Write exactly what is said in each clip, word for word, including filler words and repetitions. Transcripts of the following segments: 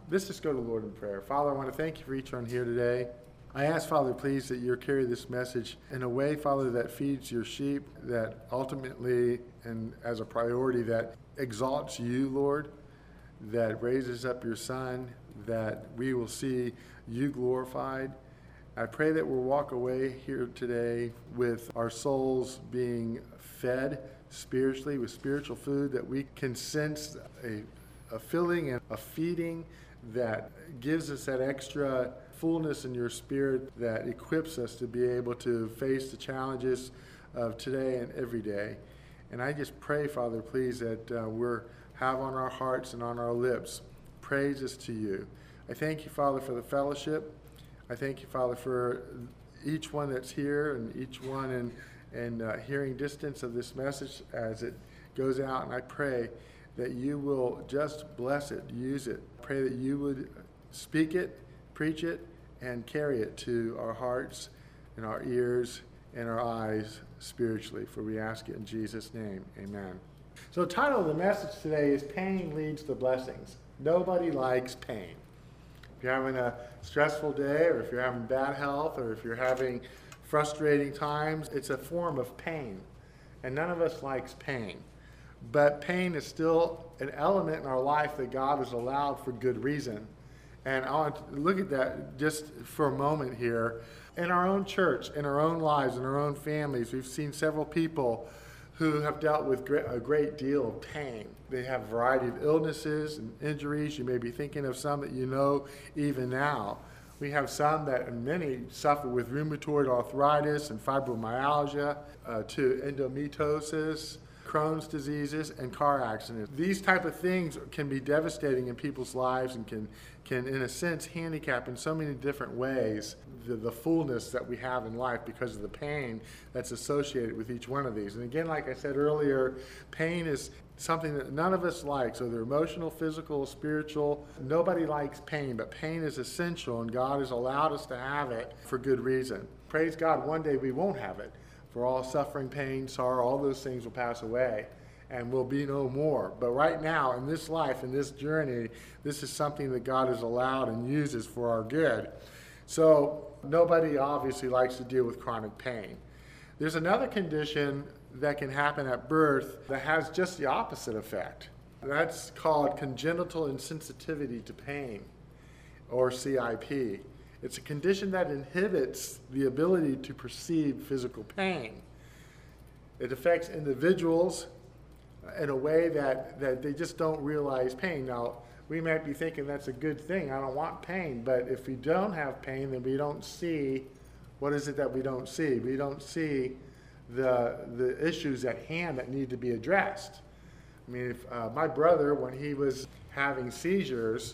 Let's just go to the Lord in prayer. Father, I want to thank you for each one here today. I ask, Father, please, that you carry this message in a way, Father, that feeds your sheep, that ultimately, and as a priority, that exalts you, Lord, that raises up your Son, that we will see you glorified. I pray that we'll walk away here today with our souls being fed spiritually, with spiritual food, that we can sense a, a filling and a feeding that gives us that extra fullness in your spirit that equips us to be able to face the challenges of today and every day. And I just pray, Father, please, that uh, we're have on our hearts and on our lips praises to you. I thank you, Father, for the fellowship. I thank you, Father, for each one that's here and each one in, in uh, hearing distance of this message as it goes out. And I pray that you will just bless it, use it. Pray that you would speak it, preach it, and carry it to our hearts and our ears and our eyes spiritually. For we ask it in Jesus' name. Amen. So the title of the message today is Pain Leads to Blessings. Nobody likes pain. If you're having a stressful day, or if you're having bad health, or if you're having frustrating times, it's a form of pain. And none of us likes pain. But pain is still an element in our life that God has allowed for good reason. And I want to look at that just for a moment here. In our own church, in our own lives, in our own families, we've seen several people who have dealt with a great deal of pain. They have a variety of illnesses and injuries. You may be thinking of some that you know even now. We have some that, and many suffer with rheumatoid arthritis and fibromyalgia, uh, to endometriosis, Crohn's diseases, and car accidents. These type of things can be devastating in people's lives and can, can in a sense, handicap in so many different ways the, the fullness that we have in life because of the pain that's associated with each one of these. And again, like I said earlier, pain is something that none of us likes, whether emotional, physical, spiritual. Nobody likes pain, but pain is essential, and God has allowed us to have it for good reason. Praise God, one day we won't have it. For all suffering, pain, sorrow, all those things will pass away and will be no more. But right now, in this life, in this journey, this is something that God has allowed and uses for our good. So nobody obviously likes to deal with chronic pain. There's another condition that can happen at birth that has just the opposite effect. That's called congenital insensitivity to pain, or C I P. It's a condition that inhibits the ability to perceive physical pain. It affects individuals in a way that, that they just don't realize pain. Now, we might be thinking that's a good thing. I don't want pain. But if we don't have pain, then we don't see, what is it that we don't see? We don't see the, the issues at hand that need to be addressed. I mean, if, uh, my brother, when he was having seizures,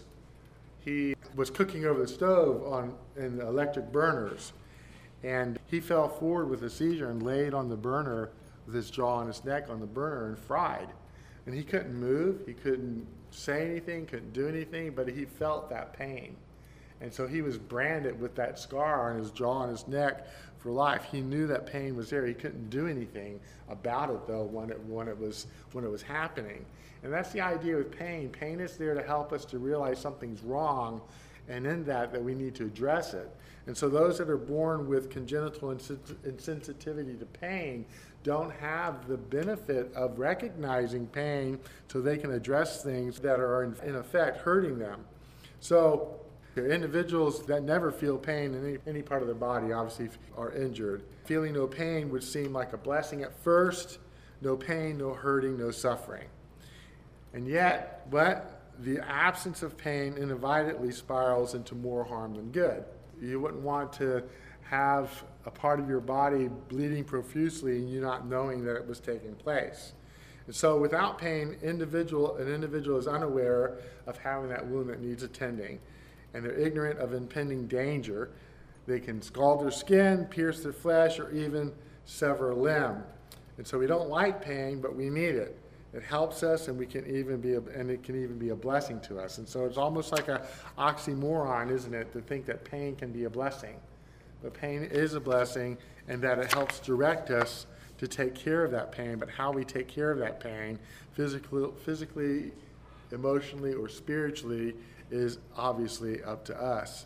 he was cooking over the stove on in the electric burners, and he fell forward with a seizure and laid on the burner with his jaw on his neck on the burner and fried. And he couldn't move, he couldn't say anything, couldn't do anything, but he felt that pain. And so he was branded with that scar on his jaw and his neck for life. He knew that pain was there. He couldn't do anything about it though when it when it was when it was happening. And that's the idea with pain. Pain is there to help us to realize something's wrong, and in that, that we need to address it. And so those that are born with congenital insensitivity to pain don't have the benefit of recognizing pain so they can address things that are in, in effect hurting them. So individuals that never feel pain in any, any part of their body obviously are injured. Feeling no pain would seem like a blessing at first. No pain, no hurting, no suffering. And yet, but the absence of pain inevitably spirals into more harm than good. You wouldn't want to have a part of your body bleeding profusely and you not knowing that it was taking place. And so without pain, individual, an individual is unaware of having that wound that needs attending, and they're ignorant of impending danger. They can scald their skin, pierce their flesh, or even sever a limb. And so we don't like pain, but we need it. It helps us, and we can even be, a, and it can even be a blessing to us. And so it's almost like an oxymoron, isn't it, to think that pain can be a blessing. But pain is a blessing, and that it helps direct us to take care of that pain. But how we take care of that pain, physically, physically, emotionally, or spiritually, is obviously up to us.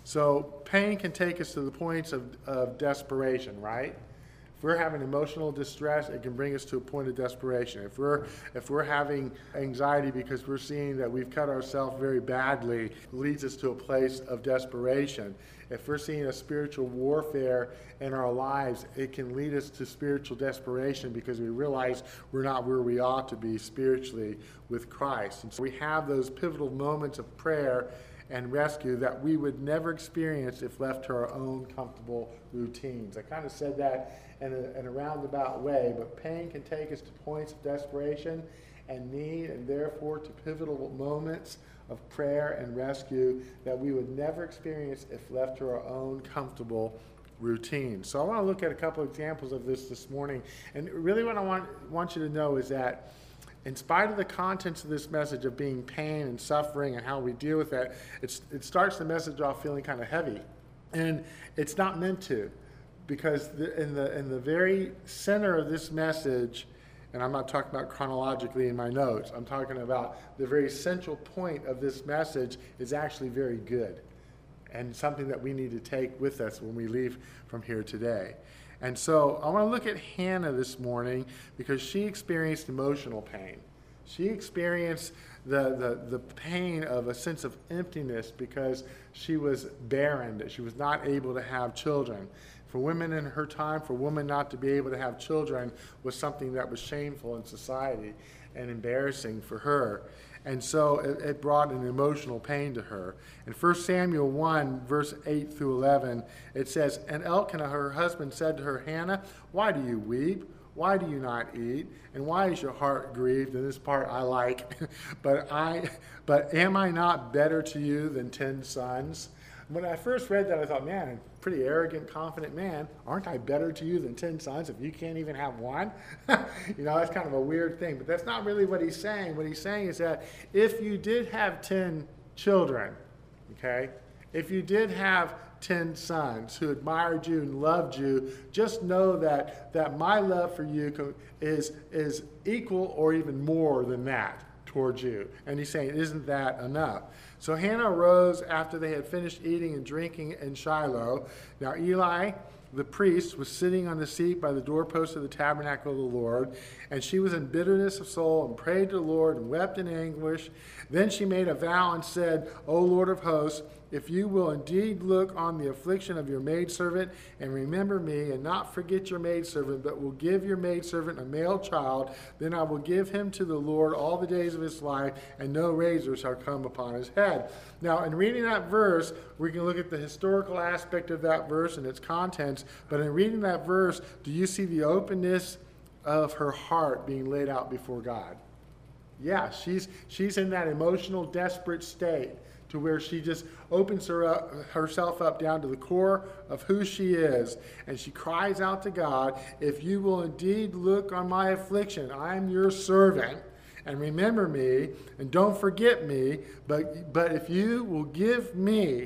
So pain can take us to the points of, of desperation, right? If we're having emotional distress, it can bring us to a point of desperation. If we're if we're having anxiety because we're seeing that we've cut ourselves very badly, it leads us to a place of desperation. If we're seeing a spiritual warfare in our lives, it can lead us to spiritual desperation because we realize we're not where we ought to be spiritually with Christ. And so we have those pivotal moments of prayer and rescue that we would never experience if left to our own comfortable routines. I kind of said that in a, in a roundabout way, but pain can take us to points of desperation and need, and therefore to pivotal moments of prayer and rescue that we would never experience if left to our own comfortable routine. So I want to look at a couple examples of this this morning, and really what I want, want you to know is that in spite of the contents of this message of being pain and suffering and how we deal with that, it's, it starts the message off feeling kind of heavy. And it's not meant to, because the, in, the, in the very center of this message, and I'm not talking about chronologically in my notes, I'm talking about the very central point of this message is actually very good and something that we need to take with us when we leave from here today. And so I want to look at Hannah this morning because she experienced emotional pain. She experienced the, the, the pain of a sense of emptiness because she was barren, that she was not able to have children. For women in her time, for women not to be able to have children was something that was shameful in society and embarrassing for her. And so it, it brought an emotional pain to her. In First Samuel one, verse eight through eleven, it says, "And Elkanah, her husband, said to her, 'Hannah, why do you weep? Why do you not eat? And why is your heart grieved?'" And this part I like. but I, but am I not better to you than ten sons? When I first read that, I thought, man, a pretty arrogant, confident man. Aren't I better to you than ten sons if you can't even have one? You know, that's kind of a weird thing. But that's not really what he's saying. What he's saying is that if you did have ten children, okay, if you did have ten sons who admired you and loved you, just know that, that my love for you is, is equal or even more than that towards you. And he's saying, isn't that enough? So Hannah arose after they had finished eating and drinking in Shiloh. Now Eli, the priest, was sitting on the seat by the doorpost of the tabernacle of the Lord, and she was in bitterness of soul and prayed to the Lord and wept in anguish. Then she made a vow and said, "O Lord of hosts, if you will indeed look on the affliction of your maidservant and remember me and not forget your maidservant, but will give your maidservant a male child, then I will give him to the Lord all the days of his life, and no razor shall come upon his head." Now, in reading that verse, we can look at the historical aspect of that verse and its contents, but in reading that verse, do you see the openness of her heart being laid out before God? Yeah, she's, she's in that emotional, desperate state, to where she just opens her up, herself up down to the core of who she is. And she cries out to God, "If you will indeed look on my affliction, I am your servant, and remember me, and don't forget me, but, but if you will give me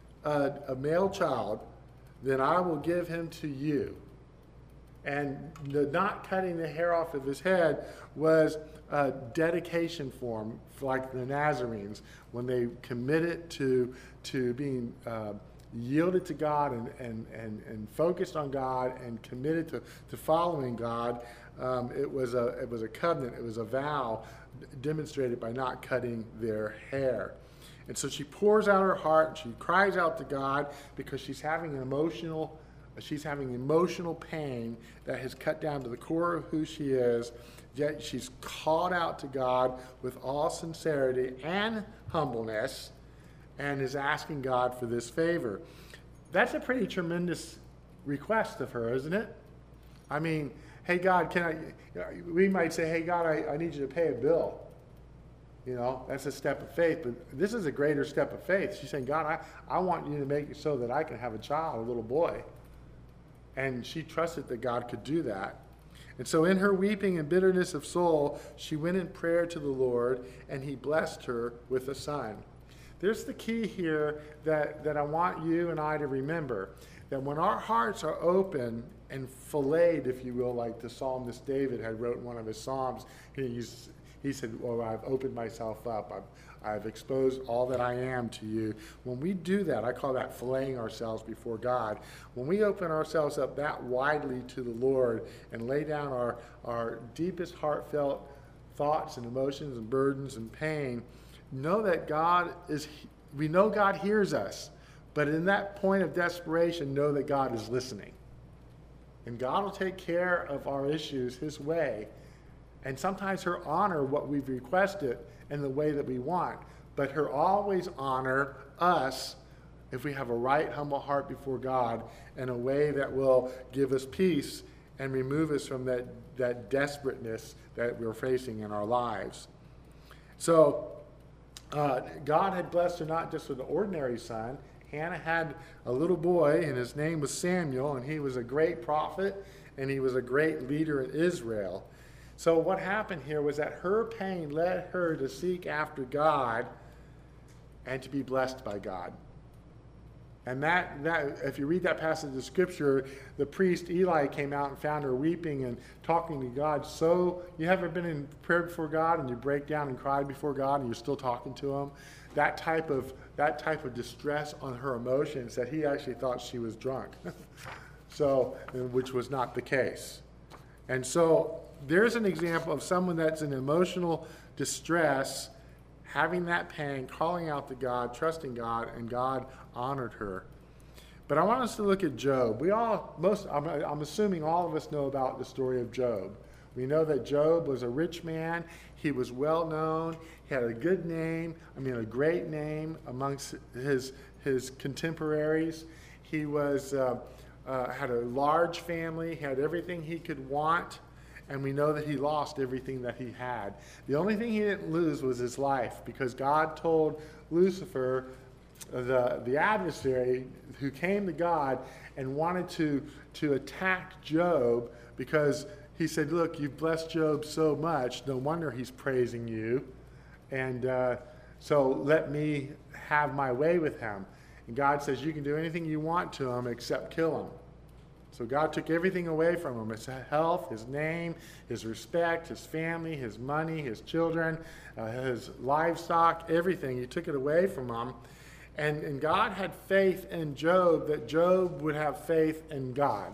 a, a male child, then I will give him to you." And the not cutting the hair off of his head was a dedication form, like the Nazarenes, when they committed to to being uh, yielded to God and, and, and, and focused on God and committed to, to following God. Um, it was a it was a covenant, it was a vow demonstrated by not cutting their hair. And so she pours out her heart, and she cries out to God because she's having an emotional She's having emotional pain that has cut down to the core of who she is, yet she's called out to God with all sincerity and humbleness and is asking God for this favor. That's a pretty tremendous request of her, isn't it? I mean, hey, God, can I, we might say, hey, God, I, I need you to pay a bill. You know, that's a step of faith, but this is a greater step of faith. She's saying, God, I, I want you to make it so that I can have a child, a little boy. And she trusted that God could do that. And so in her weeping and bitterness of soul, she went in prayer to the Lord, and he blessed her with a son. There's the key here that, that I want you and I to remember, that when our hearts are open and filleted, if you will, like the psalmist David had wrote in one of his psalms, he, used, he said, well, I've opened myself up. I've, I've exposed all that I am to you. When we do that, I call that filleting ourselves before God. When we open ourselves up that widely to the Lord and lay down our, our deepest heartfelt thoughts and emotions and burdens and pain, know that God is, we know God hears us, but in that point of desperation, know that God is listening. And God will take care of our issues his way. And sometimes he'll honor what we've requested in the way that we want. But he'll always honor us if we have a right, humble heart before God in a way that will give us peace and remove us from that, that desperateness that we're facing in our lives. So uh, God had blessed her not just with an ordinary son. Hannah had a little boy, and his name was Samuel, and he was a great prophet, and he was a great leader in Israel. So what happened here was that her pain led her to seek after God and to be blessed by God. And that, that, if you read that passage of Scripture, the priest Eli came out and found her weeping and talking to God. So, you ever been in prayer before God and you break down and cry before God and you're still talking to him? That type of, that type of distress on her emotions that he actually thought she was drunk. So, which was not the case. And so, there's an example of someone that's in emotional distress, having that pain, calling out to God, trusting God, and God honored her. But I want us to look at Job. We all, most, I'm, I'm assuming all of us know about the story of Job. We know that Job was a rich man. He was well known. He had a good name, I mean a great name amongst his, his contemporaries. He was, uh, uh, had a large family, had everything he could want. And we know that he lost everything that he had. The only thing he didn't lose was his life, because God told Lucifer, the, the adversary who came to God and wanted to, to attack Job, because he said, look, you've blessed Job so much, no wonder he's praising you. And uh, so let me have my way with him. And God says, you can do anything you want to him except kill him. So God took everything away from him, his health, his name, his respect, his family, his money, his children, uh, his livestock, everything. He took it away from him. And, and God had faith in Job that Job would have faith in God.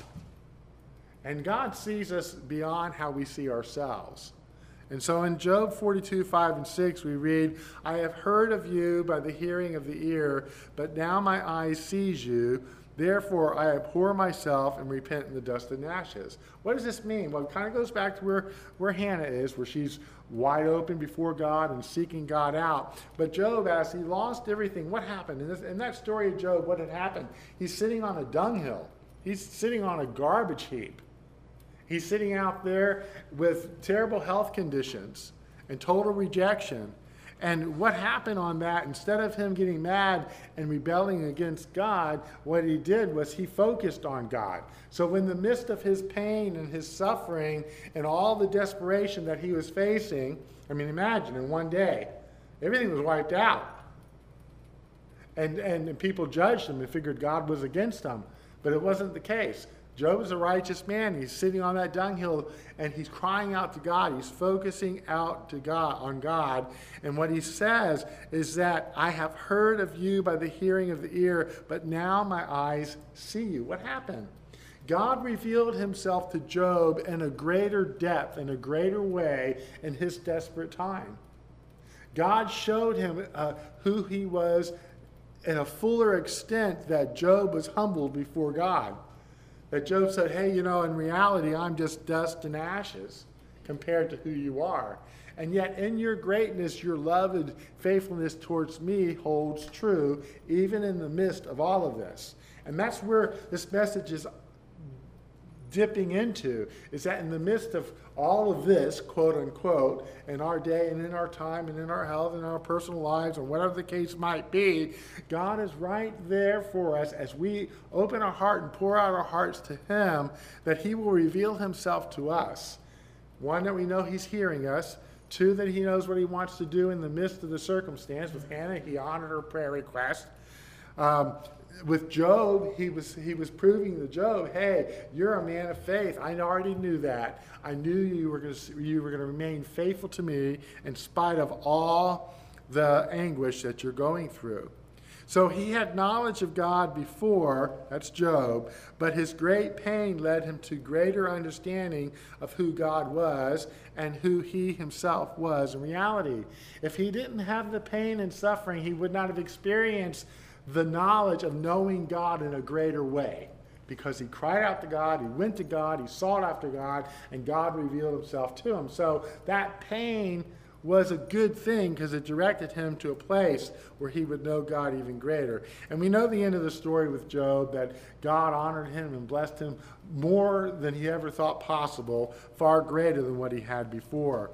And God sees us beyond how we see ourselves. And so in Job forty-two, five and six, we read, I have heard of you by the hearing of the ear, but now my eye sees you. Therefore, I abhor myself and repent in the dust and ashes. What does this mean? Well, it kind of goes back to where, where Hannah is, where she's wide open before God and seeking God out. But Job, as he lost everything, what happened? In, this, in that story of Job, what had happened? He's sitting on a dunghill. He's sitting on a garbage heap. He's sitting out there with terrible health conditions and total rejection. And what happened on that, instead of him getting mad and rebelling against God, what he did was he focused on God. So in the midst of his pain and his suffering and all the desperation that he was facing, I mean, imagine in one day, everything was wiped out. And, and people judged him and figured God was against him. But it wasn't the case. Job is a righteous man. He's sitting on that dunghill and he's crying out to God. He's focusing out to God on God. And what he says is that I have heard of you by the hearing of the ear, but now my eyes see you. What happened? God revealed himself to Job in a greater depth, in a greater way in his desperate time. God showed him uh, who he was in a fuller extent that Job was humbled before God. That Job said, hey, you know, in reality, I'm just dust and ashes compared to who you are. And yet in your greatness, your love and faithfulness towards me holds true, even in the midst of all of this. And that's where this message is dipping into, is that in the midst of all of this, quote unquote, in our day and in our time and in our health and in our personal lives or whatever the case might be, God is right there for us as we open our heart and pour out our hearts to him, that he will reveal himself to us. One, that we know he's hearing us. Two, that he knows what he wants to do in the midst of the circumstance. With Hannah, he honored her prayer request. Um, With Job, he was he was proving to Job, hey, you're a man of faith. I already knew that. I knew you were going to you were going to remain faithful to me in spite of all the anguish that you're going through. So he had knowledge of God before, that's Job, but his great pain led him to greater understanding of who God was and who he himself was in reality. If he didn't have the pain and suffering, he would not have experienced the knowledge of knowing God in a greater way. Because he cried out to God, he went to God, he sought after God, and God revealed himself to him. So that pain was a good thing because it directed him to a place where he would know God even greater. And we know the end of the story with Job, that God honored him and blessed him more than he ever thought possible, far greater than what he had before.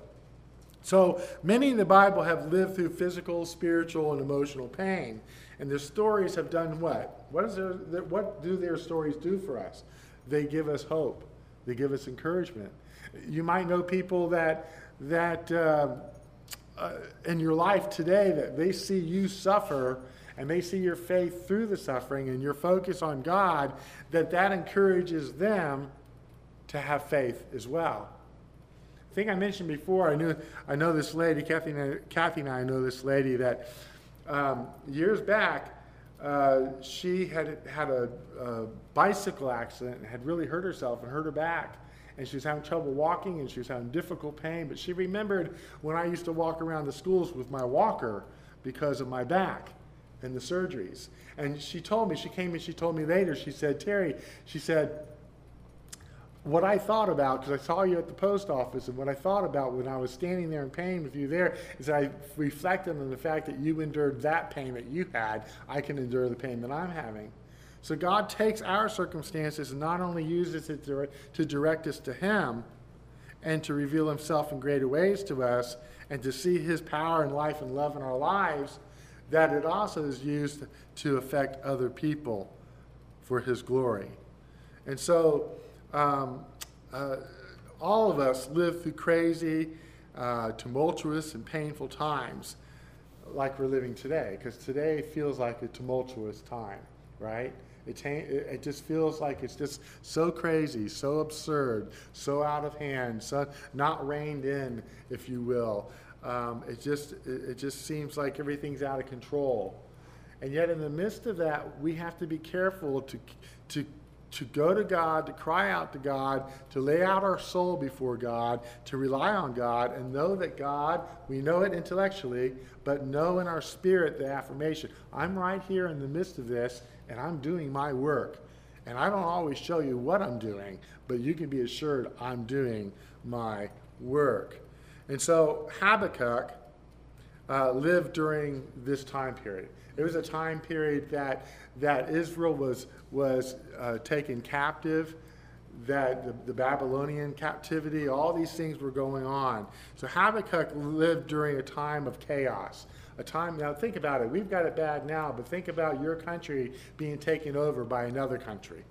So many in the Bible have lived through physical, spiritual, and emotional pain. And their stories have done what? What, is their, what do their stories do for us? They give us hope. They give us encouragement. You might know people that, that uh, uh, in your life today, that they see you suffer and they see your faith through the suffering and your focus on God, that that encourages them to have faith as well. I think I mentioned before, I knew I know this lady, Kathy and I, Kathy and I know this lady that um, years back, uh, she had had a, a bicycle accident and had really hurt herself and hurt her back. And she was having trouble walking and she was having difficult pain. But she remembered when I used to walk around the schools with my walker because of my back and the surgeries. And she told me, she came and she told me later, she said, Terry, she said, what I thought about, because I saw you at the post office, and what I thought about when I was standing there in pain with you there, is that I reflected on the fact that you endured that pain that you had, I can endure the pain that I'm having. So God takes our circumstances and not only uses it to, to direct us to Him and to reveal Himself in greater ways to us and to see His power and life and love in our lives, that it also is used to affect other people for His glory. And so Um, uh, all of us live through crazy, uh, tumultuous, and painful times like we're living today, because today feels like a tumultuous time, right? It, ta- it just feels like it's just so crazy, so absurd, so out of hand, so not reined in, if you will. Um, it just it, it just seems like everything's out of control. And yet in the midst of that, we have to be careful to to to go to God, to cry out to God, to lay out our soul before God, to rely on God, and know that God, we know it intellectually, but know in our spirit the affirmation. I'm right here in the midst of this, and I'm doing my work. And I don't always show you what I'm doing, but you can be assured I'm doing my work. And so Habakkuk uh, lived during this time period. It was a time period that that Israel was was uh, taken captive, that the, the Babylonian captivity, all these things were going on. So Habakkuk lived during a time of chaos. A time, now think about it, we've got it bad now, but think about your country being taken over by another country.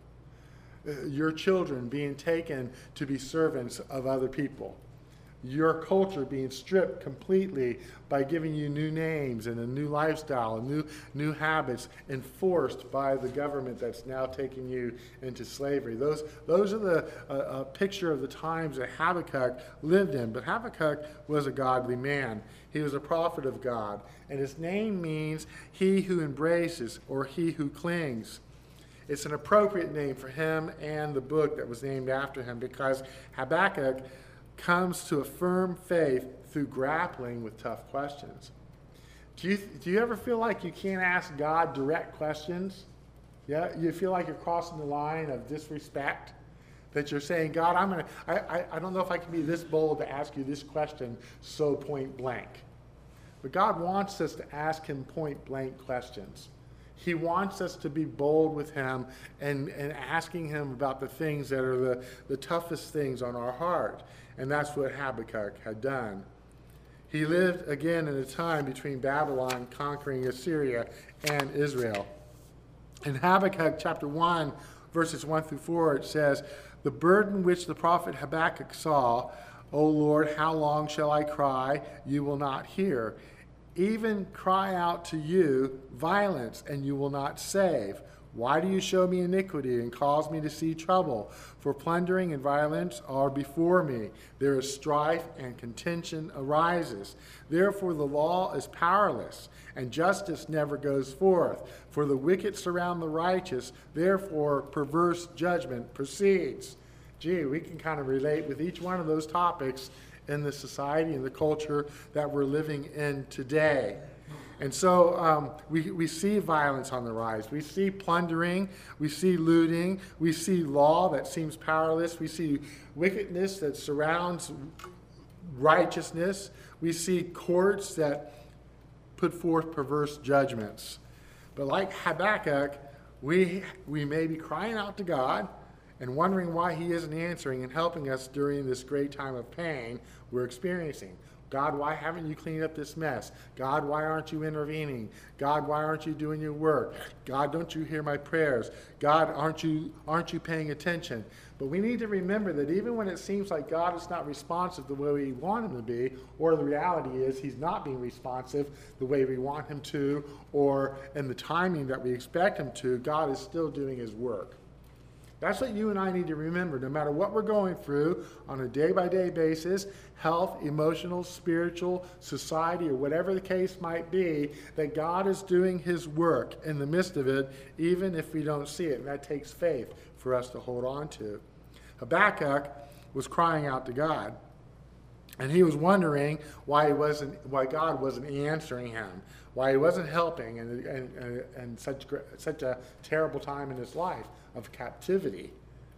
Uh, your children being taken to be servants of other people. Your culture being stripped completely by giving you new names and a new lifestyle and new new habits enforced by the government that's now taking you into slavery. Those those are the uh, a picture of the times that Habakkuk lived in. But Habakkuk was a godly man. He was a prophet of God, and his name means he who embraces or he who clings. It's an appropriate name for him and the book that was named after him, because Habakkuk comes to a firm faith through grappling with tough questions. Do you, do you ever feel like you can't ask God direct questions? Yeah, you feel like you're crossing the line of disrespect? That you're saying, God, I'm gonna, I, I, I don't know if I can be this bold to ask you this question so point blank. But God wants us to ask Him point blank questions. He wants us to be bold with Him and, and asking Him about the things that are the, the toughest things on our heart. And that's what Habakkuk had done. He lived again in a time between Babylon conquering Assyria and Israel. In Habakkuk chapter one, verses one through four, it says, "The burden which the prophet Habakkuk saw, O Lord, how long shall I cry? You will not hear. even cry out to you violence, and you will not save. Why do you show me iniquity and cause me to see trouble? For plundering and violence are before me. There is strife and contention arises. Therefore the law is powerless, and justice never goes forth. For the wicked surround the righteous, therefore perverse judgment proceeds. Gee, we can kind of relate with each one of those topics in the society and the culture that we're living in today. And so um, we, we see violence on the rise. We see plundering. We see looting. We see law that seems powerless. We see wickedness that surrounds righteousness. We see courts that put forth perverse judgments. But like Habakkuk, we, we may be crying out to God and wondering why he isn't answering and helping us during this great time of pain we're experiencing. God, why haven't you cleaned up this mess? God, why aren't you intervening? God, why aren't you doing your work? God, don't you hear my prayers? God, aren't you aren't you paying attention? But we need to remember that even when it seems like God is not responsive the way we want him to be, or the reality is he's not being responsive the way we want him to, or in the timing that we expect him to, God is still doing his work. That's what you and I need to remember, no matter what we're going through on a day-by-day basis, health, emotional, spiritual, society, or whatever the case might be, that God is doing his work in the midst of it, even if we don't see it. And that takes faith for us to hold on to. Habakkuk was crying out to God, and he was wondering why he wasn't, why God wasn't answering him, why he wasn't helping in, in, in, in such, such a terrible time in his life of captivity.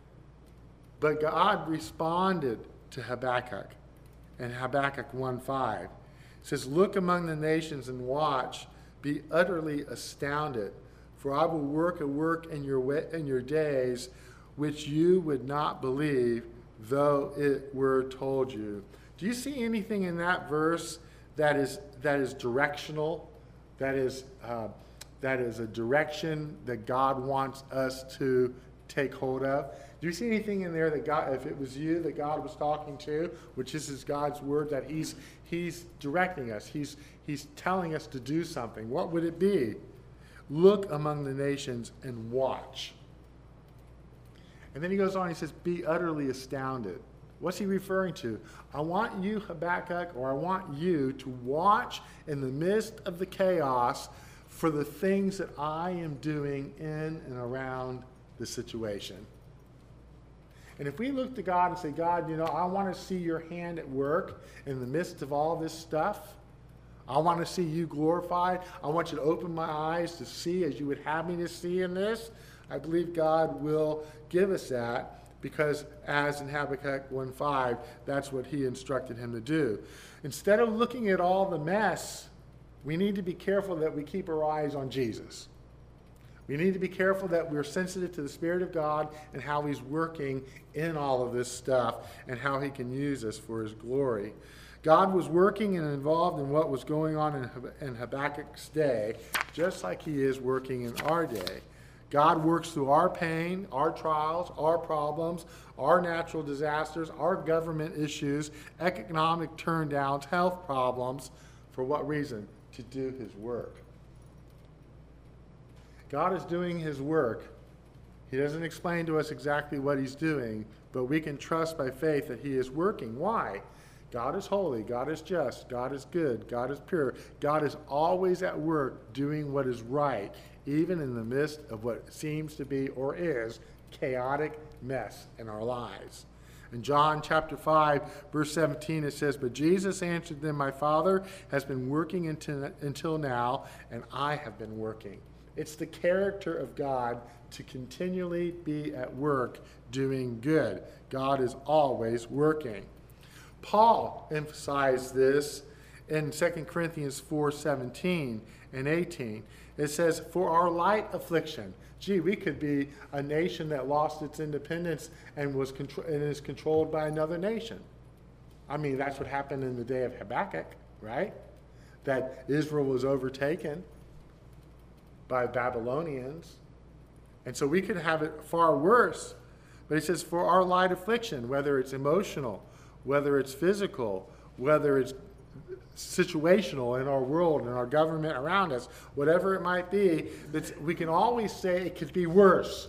But God responded to Habakkuk in Habakkuk one five. It says, look among the nations and watch, be utterly astounded, for I will work a work in your, in your days which you would not believe, though it were told you. Do you see anything in that verse that is that is directional, that is uh, that is a direction that God wants us to take hold of? Do you see anything in there that God, if it was you that God was talking to, which this is God's word, that he's he's directing us, he's he's telling us to do something? What would it be? Look among the nations and watch. And then he goes on, he says, be utterly astounded. What's he referring to? I want you, Habakkuk, or I want you to watch in the midst of the chaos for the things that I am doing in and around the situation. And if we look to God and say, God, you know, I want to see your hand at work in the midst of all this stuff. I want to see you glorified. I want you to open my eyes to see as you would have me to see in this. I believe God will give us that, because as in Habakkuk one five, that's what he instructed him to do. Instead of looking at all the mess, we need to be careful that we keep our eyes on Jesus. We need to be careful that we're sensitive to the Spirit of God and how he's working in all of this stuff and how he can use us for his glory. God was working and involved in what was going on in, in Habakkuk's day, just like he is working in our day. God works through our pain, our trials, our problems, our natural disasters, our government issues, economic turndowns, health problems. For what reason? To do his work. God is doing his work. He doesn't explain to us exactly what he's doing, but we can trust by faith that he is working. Why? God is holy. God is just. God is good. God is pure. God is always at work doing what is right, even in the midst of what seems to be or is chaotic mess in our lives. In John chapter five, verse seventeen, it says, but Jesus answered them, my Father has been working until, until now, and I have been working. It's the character of God to continually be at work doing good. God is always working. Paul emphasized this in Second Corinthians four seventeen and eighteen. It says, for our light affliction. Gee, we could be a nation that lost its independence and was contro- and is controlled by another nation. I mean, that's what happened in the day of Habakkuk, right? That Israel was overtaken by Babylonians. And so we could have it far worse. But he says, for our light affliction, whether it's emotional, whether it's physical, whether it's situational in our world, in our government around us, whatever it might be, that we can always say it could be worse.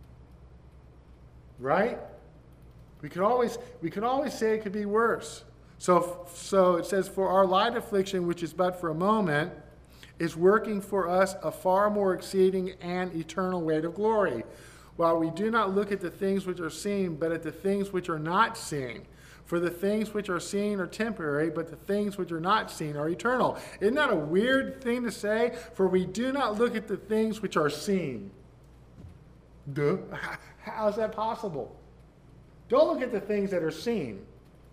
Right? We can always we can always say it could be worse. So so it says, for our light affliction, which is but for a moment, is working for us a far more exceeding and eternal weight of glory, while we do not look at the things which are seen, but at the things which are not seen. For the things which are seen are temporary, but the things which are not seen are eternal. Isn't that a weird thing to say? For we do not look at the things which are seen. Duh. How is that possible? Don't look at the things that are seen.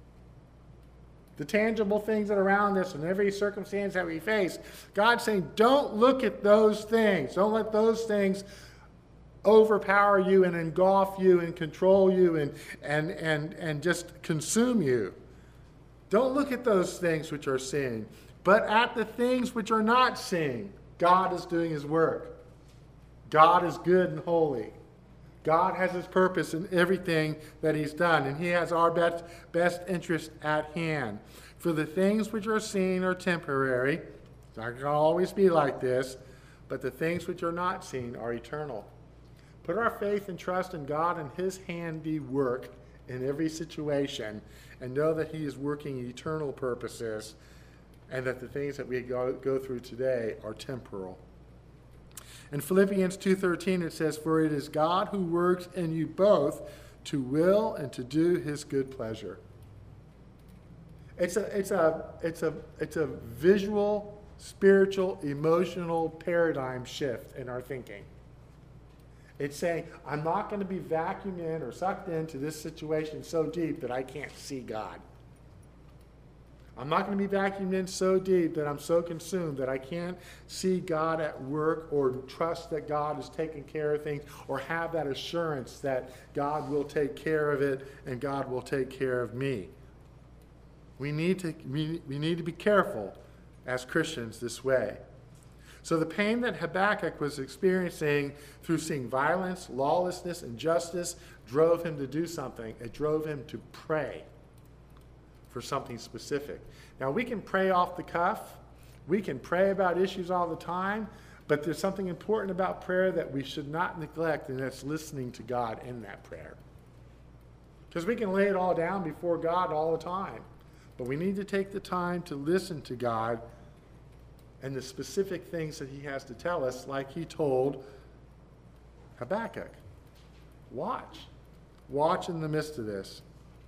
The tangible things that are around us and every circumstance that we face. God's saying, don't look at those things. Don't let those things overpower you and engulf you and control you and, and, and, and just consume you. Don't look at those things which are seen, but at the things which are not seen. God is doing his work. God is good and holy. God has his purpose in everything that he's done, and he has our best, best interest at hand. For the things which are seen are temporary. It's not going to always be like this, but the things which are not seen are eternal. Put our faith and trust in God and his handiwork in every situation, and know that he is working eternal purposes, and that the things that we go, go through today are temporal. In Philippians two thirteen it says, for it is God who works in you both to will and to do his good pleasure. It's a, it's a, it's a, it's a visual, spiritual, emotional paradigm shift in our thinking. It's saying, I'm not going to be vacuumed in or sucked into this situation so deep that I can't see God. I'm not going to be vacuumed in so deep that I'm so consumed that I can't see God at work or trust that God is taking care of things or have that assurance that God will take care of it and God will take care of me. We need to, we, we need to be careful as Christians this way. So the pain that Habakkuk was experiencing through seeing violence, lawlessness, injustice drove him to do something. It drove him to pray for something specific. Now, we can pray off the cuff. We can pray about issues all the time, but there's something important about prayer that we should not neglect, and that's listening to God in that prayer. Because we can lay it all down before God all the time, but we need to take the time to listen to God and the specific things that he has to tell us, like he told Habakkuk. Watch. Watch in the midst of this.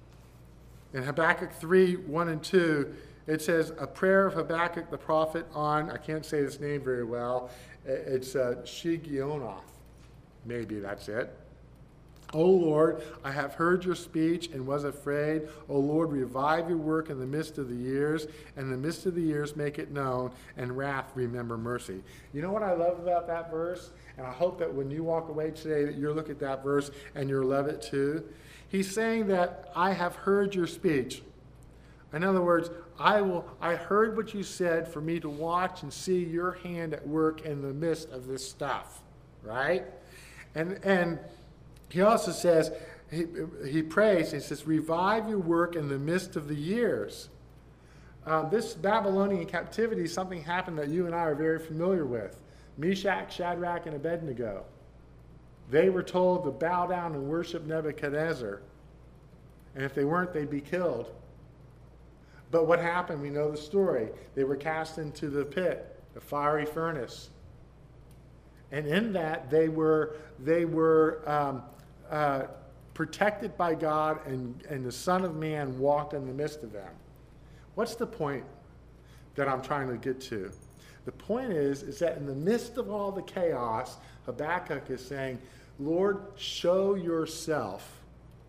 In Habakkuk three, one and two, it says, a prayer of Habakkuk the prophet on, I can't say this name very well, it's uh, Shigionoth. Maybe that's it. O Lord, I have heard your speech and was afraid. O Lord, revive your work in the midst of the years. In the midst of the years, make it known, and wrath remember mercy. You know what I love about that verse? And I hope that when you walk away today that you'll look at that verse and you'll love it too. He's saying that I have heard your speech. In other words, I will. I heard what you said for me to watch and see your hand at work in the midst of this stuff, right? And and he also says, he, he prays, he says, revive your work in the midst of the years. Uh, this Babylonian captivity, something happened that you and I are very familiar with. Meshach, Shadrach, and Abednego. They were told to bow down and worship Nebuchadnezzar. And if they weren't, they'd be killed. But what happened? We know the story. They were cast into the pit, the fiery furnace. And in that, they were, they were um, uh, protected by God, and, and the Son of Man walked in the midst of them. What's the point that I'm trying to get to? The point is, is that in the midst of all the chaos, Habakkuk is saying, Lord, show yourself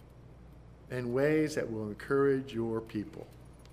in ways that will encourage your people.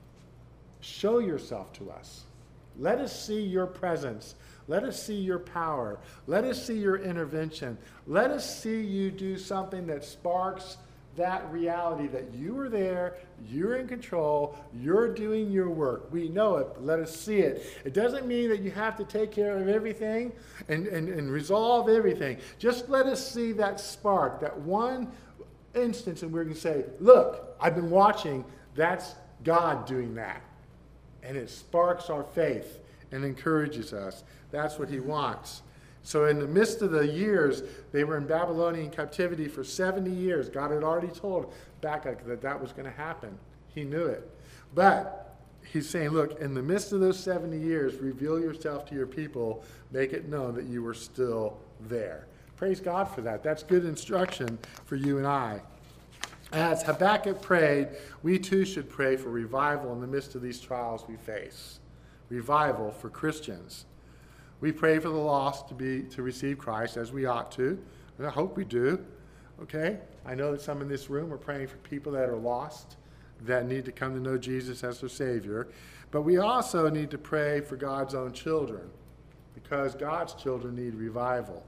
Show yourself to us. Let us see your presence. Let us see your power. Let us see your intervention. Let us see you do something that sparks that reality that you are there, you're in control, you're doing your work. We know it, but let us see it. It doesn't mean that you have to take care of everything and, and, and resolve everything. Just let us see that spark, that one instance, and we're going to say, look, I've been watching. That's God doing that. and it sparks our faith and encourages us. That's what he wants. So in the midst of the years, they were in Babylonian captivity for seventy years. God had already told Habakkuk that that was going to happen. He knew it. But he's saying, look, in the midst of those seventy years, reveal yourself to your people. Make it known that you are still there. Praise God for that. That's good instruction for you and I. As Habakkuk prayed, we too should pray for revival in the midst of these trials we face. Revival for Christians. We pray for the lost to be to receive Christ, as we ought to, and I hope we do. Okay? I know that some in this room are praying for people that are lost, that need to come to know Jesus as their Savior. But we also need to pray for God's own children, because God's children need revival.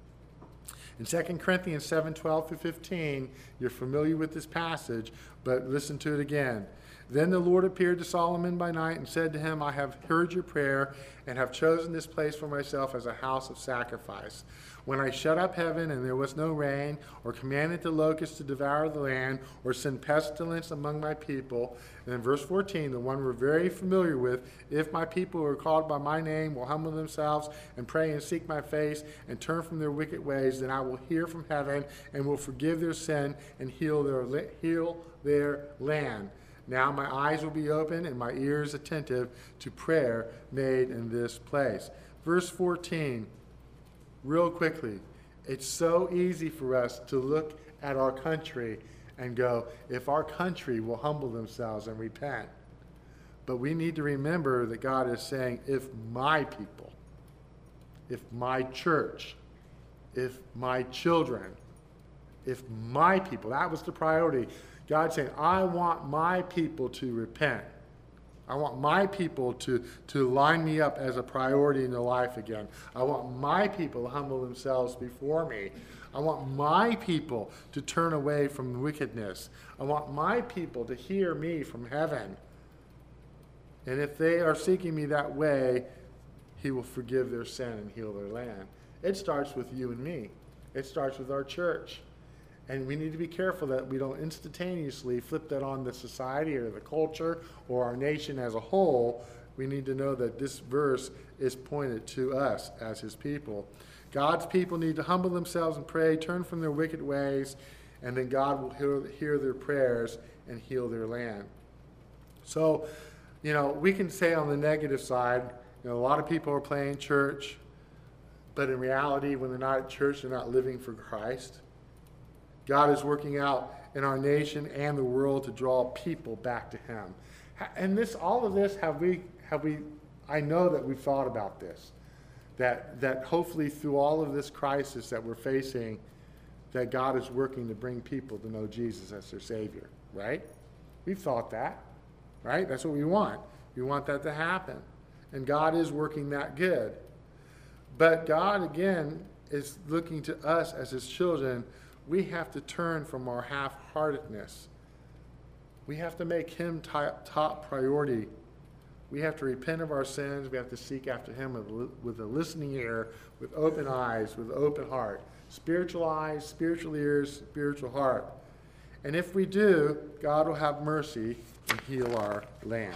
In Second Corinthians seven, twelve through fifteen, you're familiar with this passage, but listen to it again. Then the Lord appeared to Solomon by night and said to him, I have heard your prayer and have chosen this place for myself as a house of sacrifice. When I shut up heaven and there was no rain, or commanded the locusts to devour the land, or send pestilence among my people. And in verse fourteen, the one we're very familiar with, if my people who are called by my name will humble themselves and pray and seek my face and turn from their wicked ways, then I will hear from heaven and will forgive their sin and heal their, heal their land. Now my eyes will be open and my ears attentive to prayer made in this place. Verse fourteen, real quickly. It's so easy for us to look at our country and go, if our country will humble themselves and repent. But we need to remember that God is saying, if my people, if my church, if my children, if my people, that was the priority. God saying, I want my people to repent. I want my people to, to line me up as a priority in their life again. I want my people to humble themselves before me. I want my people to turn away from wickedness. I want my people to hear me from heaven. And if they are seeking me that way, he will forgive their sin and heal their land. It starts with you and me. It starts with our church. And we need to be careful that we don't instantaneously flip that on the society or the culture or our nation as a whole. We need to know that this verse is pointed to us as his people. God's people need to humble themselves and pray, turn from their wicked ways, and then God will hear, hear their prayers and heal their land. So, you know, we can say on the negative side, you know, a lot of people are playing church, but in reality, when they're not at church, they're not living for Christ. God is working out in our nation and the world to draw people back to him. And this, all of this, have we, have we, I know that we've thought about this, that, that hopefully through all of this crisis that we're facing, that God is working to bring people to know Jesus as their Savior, right? We've thought that, right? That's what we want. We want that to happen. And God is working that good. But God, again, is looking to us as his children. We have to turn from our half-heartedness. We have to make him top, top priority. We have to repent of our sins. We have to seek after him with, with a listening ear, with open eyes, with open heart. Spiritual eyes, spiritual ears, spiritual heart. And if we do, God will have mercy and heal our land.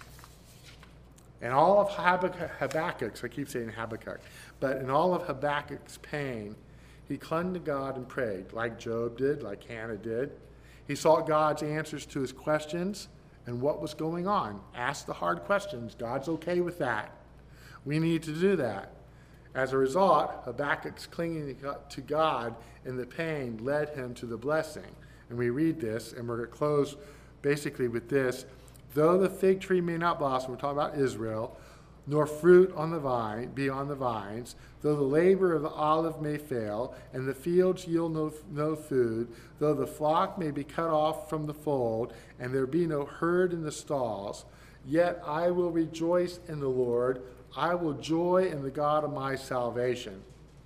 And all of Habakkuk's, I keep saying Habakkuk, but in all of Habakkuk's pain, he clung to God and prayed, like Job did, like Hannah did. He sought God's answers to his questions and what was going on. Ask the hard questions. God's okay with that. We need to do that. As a result, Habakkuk's clinging to God in the pain led him to the blessing. And we read this, and we're going to close basically with this. Though the fig tree may not blossom, we're talking about Israel, nor fruit on the vine be on the vines, though the labor of the olive may fail, and the fields yield no, no food, though the flock may be cut off from the fold, and there be no herd in the stalls, yet I will rejoice in the Lord. I will joy in the God of my salvation.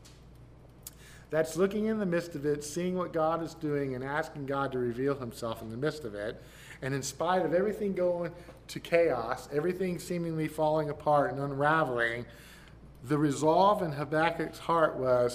That's looking in the midst of it, seeing what God is doing, and asking God to reveal himself in the midst of it. And in spite of everything going to chaos, everything seemingly falling apart and unraveling, the resolve in Habakkuk's heart was,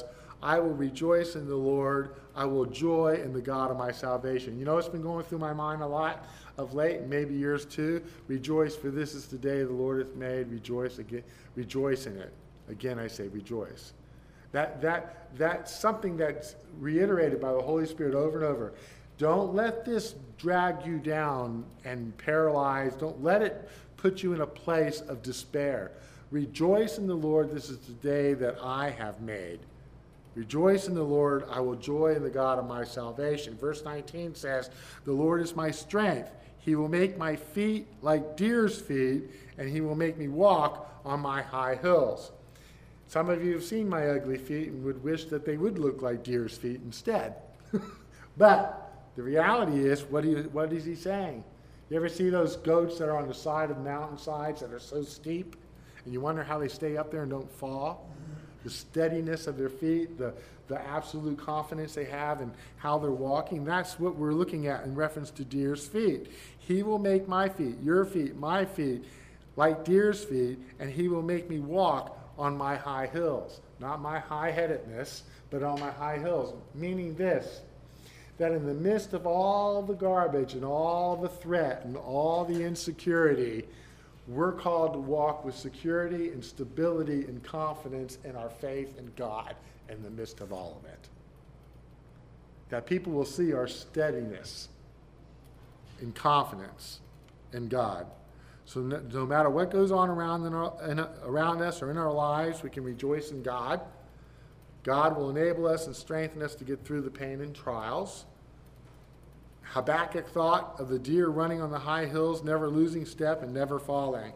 I will rejoice in the Lord. I will joy in the God of my salvation. You know what's been going through my mind a lot of late, and maybe yours too? Rejoice, for this is the day the Lord hath made. Rejoice again. Rejoice in it. Again, I say rejoice. That, that, that's something that's reiterated by the Holy Spirit over and over. Don't let this drag you down and paralyze. Don't let it put you in a place of despair. Rejoice in the Lord. This is the day that I have made. Rejoice in the Lord. I will joy in the God of my salvation. Verse nineteen says, the Lord is my strength. He will make my feet like deer's feet, and he will make me walk on my high hills. Some of you have seen my ugly feet and would wish that they would look like deer's feet instead. But the reality is, what, do you, what is he saying? You ever see those goats that are on the side of mountainsides that are so steep? And you wonder how they stay up there and don't fall? The steadiness of their feet, the, the absolute confidence they have in how they're walking. That's what we're looking at in reference to deer's feet. He will make my feet, your feet, my feet, like deer's feet, and he will make me walk on my high hills. Not my high-headedness, but on my high hills. Meaning this, that in the midst of all the garbage and all the threat and all the insecurity, we're called to walk with security and stability and confidence in our faith in God in the midst of all of it. That people will see our steadiness and confidence in God. So no, no matter what goes on around, in our, in, around us or in our lives, we can rejoice in God. God will enable us and strengthen us to get through the pain and trials. Habakkuk thought of the deer running on the high hills, never losing step and never falling.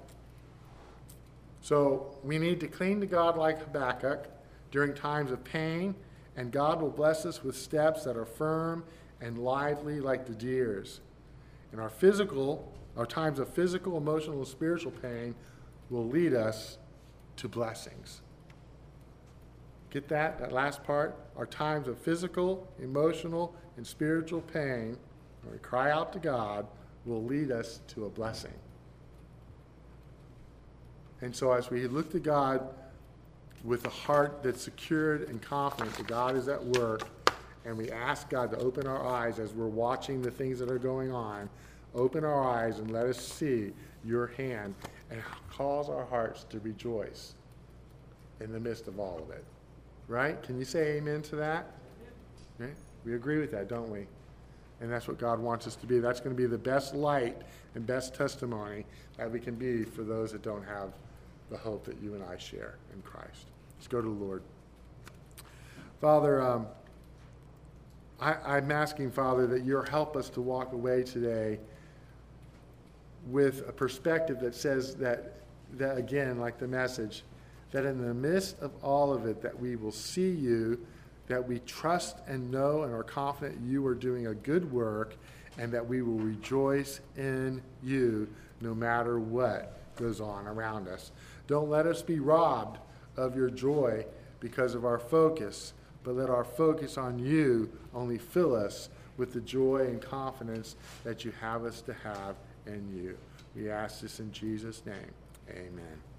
So we need to cling to God like Habakkuk during times of pain, and God will bless us with steps that are firm and lively like the deer's. And our physical, our times of physical, emotional, and spiritual pain will lead us to blessings. Get that? That last part? Our times of physical, emotional, and spiritual pain, when we cry out to God, will lead us to a blessing. And so as we look to God with a heart that's secured and confident that God is at work, and we ask God to open our eyes as we're watching the things that are going on, open our eyes and let us see your hand, and cause our hearts to rejoice in the midst of all of it. Right? Can you say amen to that? Right? We agree with that, don't we? And that's what God wants us to be. That's going to be the best light and best testimony that we can be for those that don't have the hope that you and I share in Christ. Let's go to the Lord. Father, um, I, I'm asking, Father, that you'll help us to walk away today with a perspective that says that, that again, like the message, that in the midst of all of it, that we will see you, that we trust and know and are confident you are doing a good work, and that we will rejoice in you no matter what goes on around us. Don't let us be robbed of your joy because of our focus, but let our focus on you only fill us with the joy and confidence that you have us to have in you. We ask this in Jesus' name. Amen.